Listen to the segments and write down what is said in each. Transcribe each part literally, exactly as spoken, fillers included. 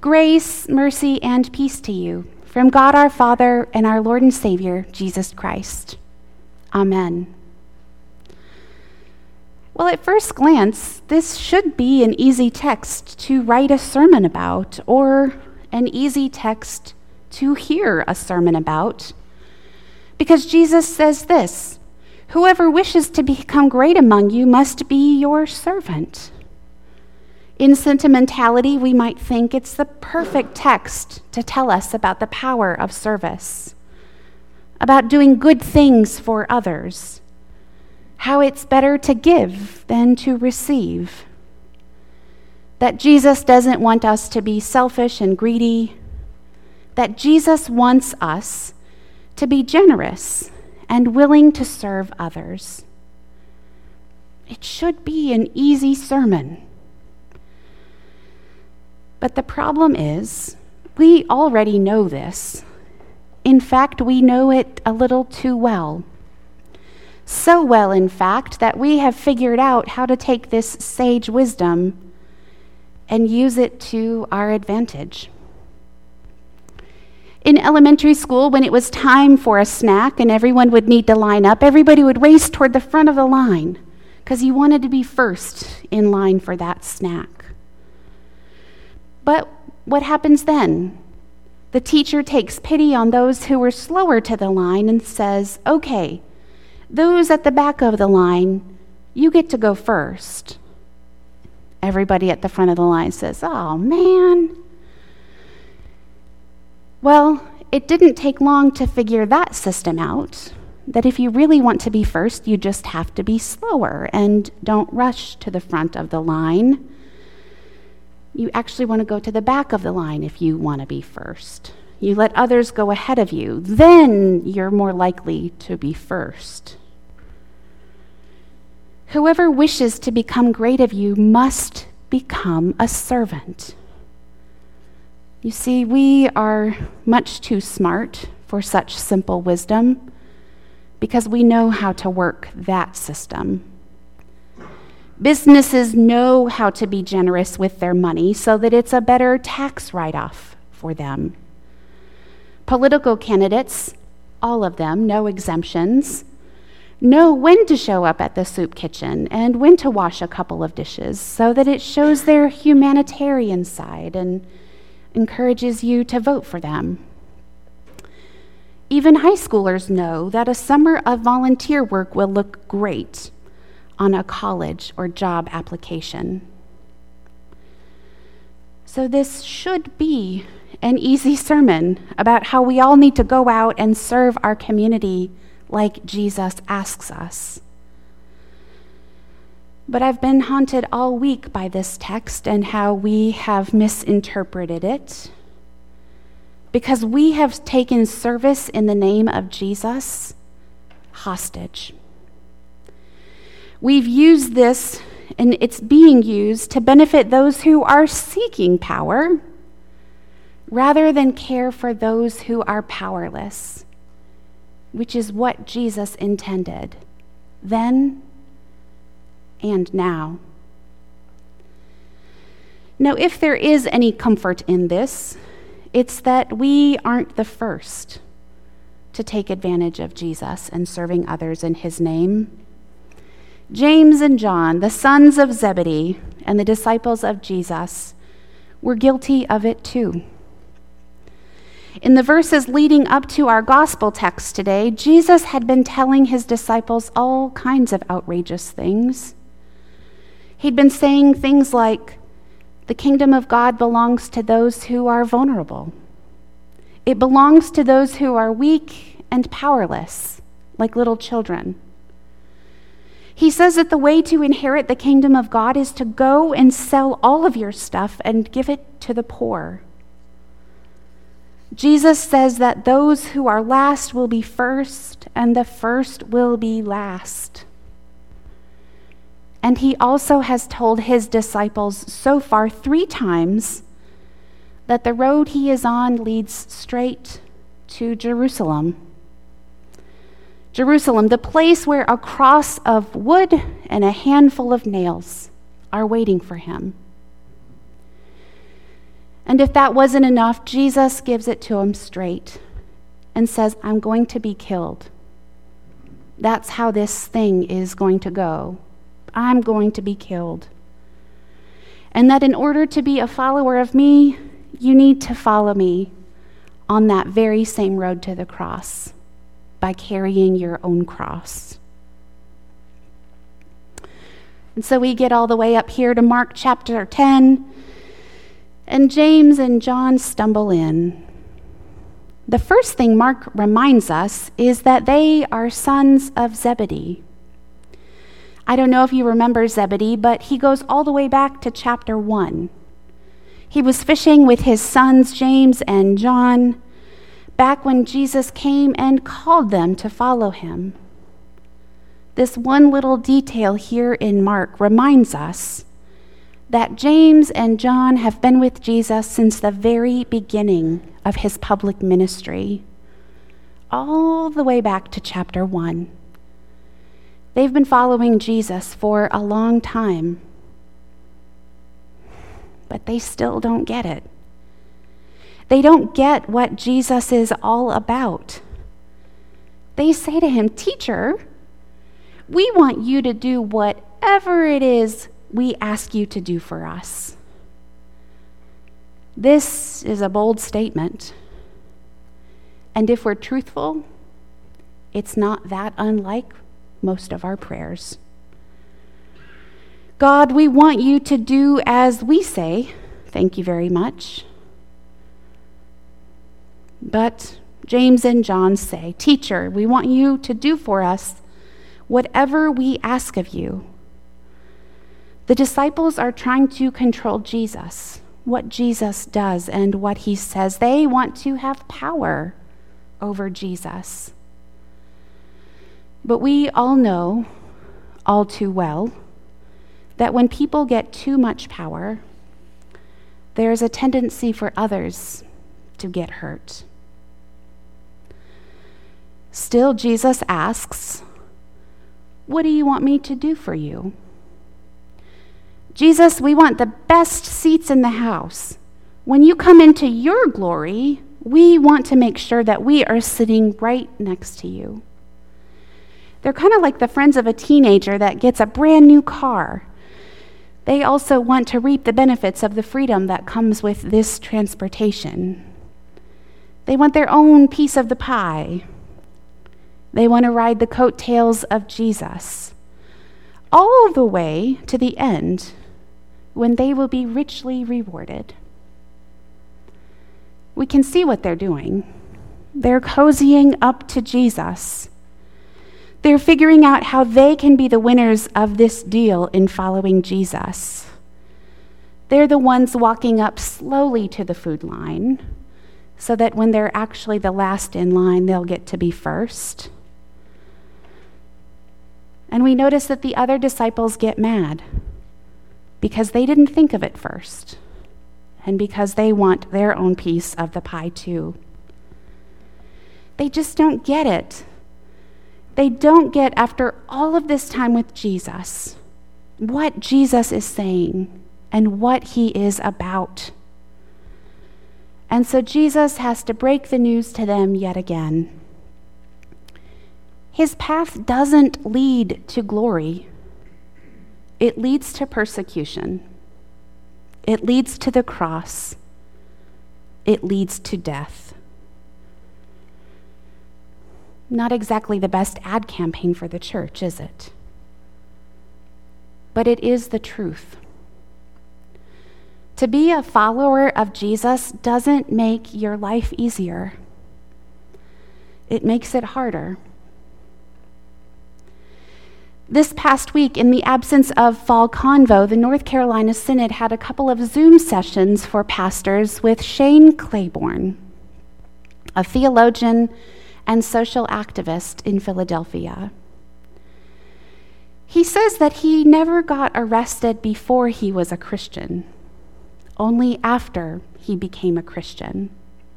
Grace, mercy, and peace to you from God our Father and our Lord and Savior, Jesus Christ. Amen. Well, at first glance, this should be an easy text to write a sermon about, or an easy text to hear a sermon about, because Jesus says this: whoever wishes to become great among you must be your servant. In sentimentality, we might think it's the perfect text to tell us about the power of service, about doing good things for others, how it's better to give than to receive, that Jesus doesn't want us to be selfish and greedy, that Jesus wants us to be generous and willing to serve others. It should be an easy sermon. But the problem is, we already know this. In fact, we know it a little too well. So well, in fact, that we have figured out how to take this sage wisdom and use it to our advantage. In elementary school, when it was time for a snack and everyone would need to line up, everybody would race toward the front of the line because you wanted to be first in line for that snack. But what happens then? The teacher takes pity on those who were slower to the line and says, okay, those at the back of the line, you get to go first. Everybody at the front of the line says, oh man. Well, it didn't take long to figure that system out, that if you really want to be first, you just have to be slower and don't rush to the front of the line. You actually want to go to the back of the line if you want to be first. You let others go ahead of you. Then you're more likely to be first. Whoever wishes to become great of you must become a servant. You see, we are much too smart for such simple wisdom because we know how to work that system. Businesses know how to be generous with their money so that it's a better tax write-off for them. Political candidates, all of them, no exemptions, know when to show up at the soup kitchen and when to wash a couple of dishes so that it shows their humanitarian side and encourages you to vote for them. Even high schoolers know that a summer of volunteer work will look great on a college or job application. So this should be an easy sermon about how we all need to go out and serve our community like Jesus asks us. But I've been haunted all week by this text and how we have misinterpreted it, because we have taken service in the name of Jesus hostage. We've used this, and it's being used to benefit those who are seeking power rather than care for those who are powerless, which is what Jesus intended then and now. Now, if there is any comfort in this, it's that we aren't the first to take advantage of Jesus and serving others in his name. James and John, the sons of Zebedee and the disciples of Jesus, were guilty of it too. In the verses leading up to our gospel text today, Jesus had been telling his disciples all kinds of outrageous things. He'd been saying things like, the kingdom of God belongs to those who are vulnerable. It belongs to those who are weak and powerless, like little children. He says that the way to inherit the kingdom of God is to go and sell all of your stuff and give it to the poor. Jesus says that those who are last will be first, and the first will be last. And he also has told his disciples so far three times that the road he is on leads straight to Jerusalem. Jerusalem, the place where a cross of wood and a handful of nails are waiting for him. And if that wasn't enough, Jesus gives it to him straight and says, I'm going to be killed. That's how this thing is going to go. I'm going to be killed. And that in order to be a follower of me, you need to follow me on that very same road to the cross by carrying your own cross. And so we get all the way up here to Mark chapter ten, and James and John stumble in. The first thing Mark reminds us is that they are sons of Zebedee. I don't know if you remember Zebedee, but he goes all the way back to chapter one. He was fishing with his sons, James and John, back when Jesus came and called them to follow him. This one little detail here in Mark reminds us that James and John have been with Jesus since the very beginning of his public ministry, all the way back to chapter one. They've been following Jesus for a long time, but they still don't get it. They don't get what Jesus is all about. They say to him, "Teacher, we want you to do whatever it is we ask you to do for us." This is a bold statement. And if we're truthful, it's not that unlike most of our prayers. God, we want you to do as we say. Thank you very much. But James and John say, "Teacher, we want you to do for us whatever we ask of you." The disciples are trying to control Jesus, what Jesus does and what he says. They want to have power over Jesus. But we all know all too well that when people get too much power, there's a tendency for others to get hurt. Still, Jesus asks, "What do you want me to do for you?" Jesus, we want the best seats in the house. When you come into your glory, we want to make sure that we are sitting right next to you. They're kind of like the friends of a teenager that gets a brand new car. They also want to reap the benefits of the freedom that comes with this transportation. They want their own piece of the pie. They want to ride the coattails of Jesus, all the way to the end, when they will be richly rewarded. We can see what they're doing. They're cozying up to Jesus. They're figuring out how they can be the winners of this deal in following Jesus. They're the ones walking up slowly to the food line, so that when they're actually the last in line, they'll get to be first. And we notice that the other disciples get mad because they didn't think of it first, and because they want their own piece of the pie too. They just don't get it. They don't get, after all of this time with Jesus, what Jesus is saying and what he is about. And so Jesus has to break the news to them yet again. His path doesn't lead to glory. It leads to persecution. It leads to the cross. It leads to death. Not exactly the best ad campaign for the church, is it? But it is the truth. To be a follower of Jesus doesn't make your life easier. It makes it harder. This past week, in the absence of fall convo, the North Carolina Synod had a couple of Zoom sessions for pastors with Shane Claiborne, a theologian and social activist in Philadelphia. He says that he never got arrested before he was a Christian, only after he became a Christian.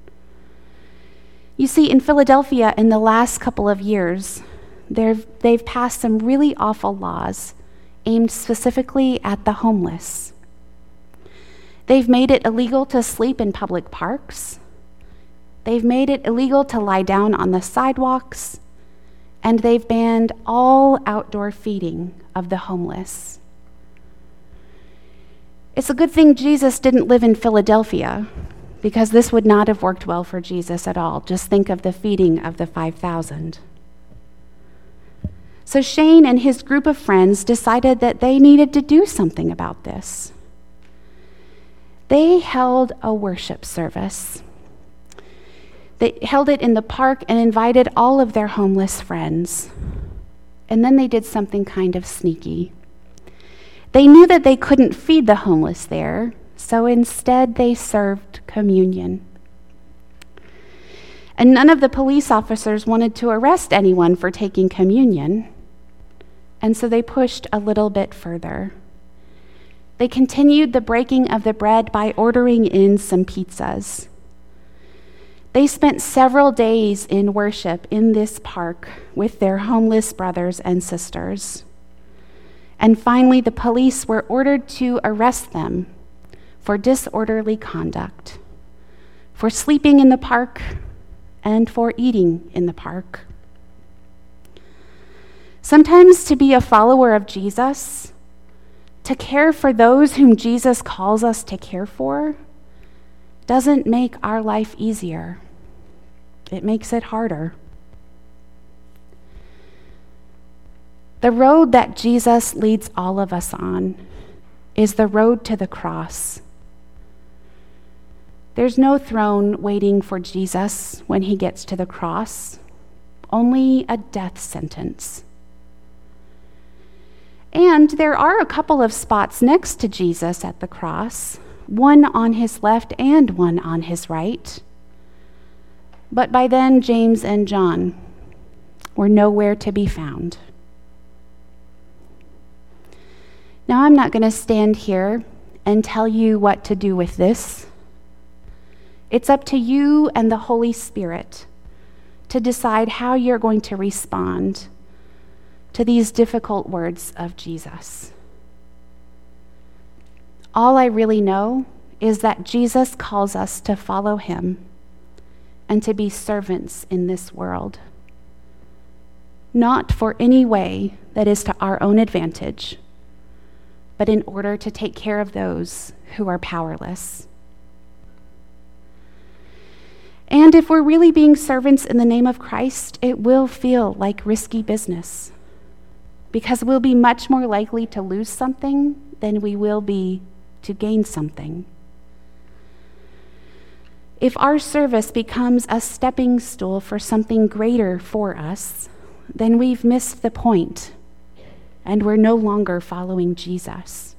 You see, in Philadelphia, in the last couple of years, they've passed some really awful laws aimed specifically at the homeless. They've made it illegal to sleep in public parks. They've made it illegal to lie down on the sidewalks. And they've banned all outdoor feeding of the homeless. It's a good thing Jesus didn't live in Philadelphia, because this would not have worked well for Jesus at all. Just think of the feeding of the five thousand. So Shane and his group of friends decided that they needed to do something about this. They held a worship service. They held it in the park and invited all of their homeless friends. And then they did something kind of sneaky. They knew that they couldn't feed the homeless there, so instead they served communion. And none of the police officers wanted to arrest anyone for taking communion, and so they pushed a little bit further. They continued the breaking of the bread by ordering in some pizzas. They spent several days in worship in this park with their homeless brothers and sisters. And finally, the police were ordered to arrest them for disorderly conduct, for sleeping in the park, and for eating in the park. Sometimes to be a follower of Jesus, to care for those whom Jesus calls us to care for, doesn't make our life easier. It makes it harder. The road that Jesus leads all of us on is the road to the cross. There's no throne waiting for Jesus when he gets to the cross, only a death sentence. And there are a couple of spots next to Jesus at the cross, one on his left and one on his right. But by then, James and John were nowhere to be found. Now, I'm not going to stand here and tell you what to do with this. It's up to you and the Holy Spirit to decide how you're going to respond to these difficult words of Jesus. All I really know is that Jesus calls us to follow him and to be servants in this world, not for any way that is to our own advantage, but in order to take care of those who are powerless. And if we're really being servants in the name of Christ, it will feel like risky business, because we'll be much more likely to lose something than we will be to gain something. If our service becomes a stepping stool for something greater for us, then we've missed the point, and we're no longer following Jesus.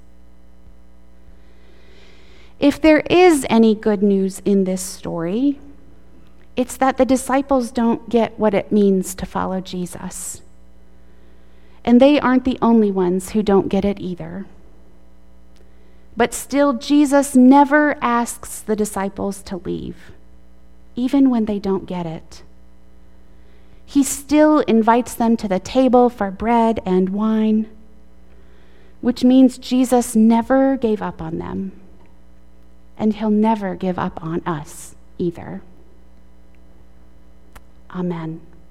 If there is any good news in this story, it's that the disciples don't get what it means to follow Jesus. And they aren't the only ones who don't get it either. But still, Jesus never asks the disciples to leave, even when they don't get it. He still invites them to the table for bread and wine, which means Jesus never gave up on them, and he'll never give up on us either. Amen.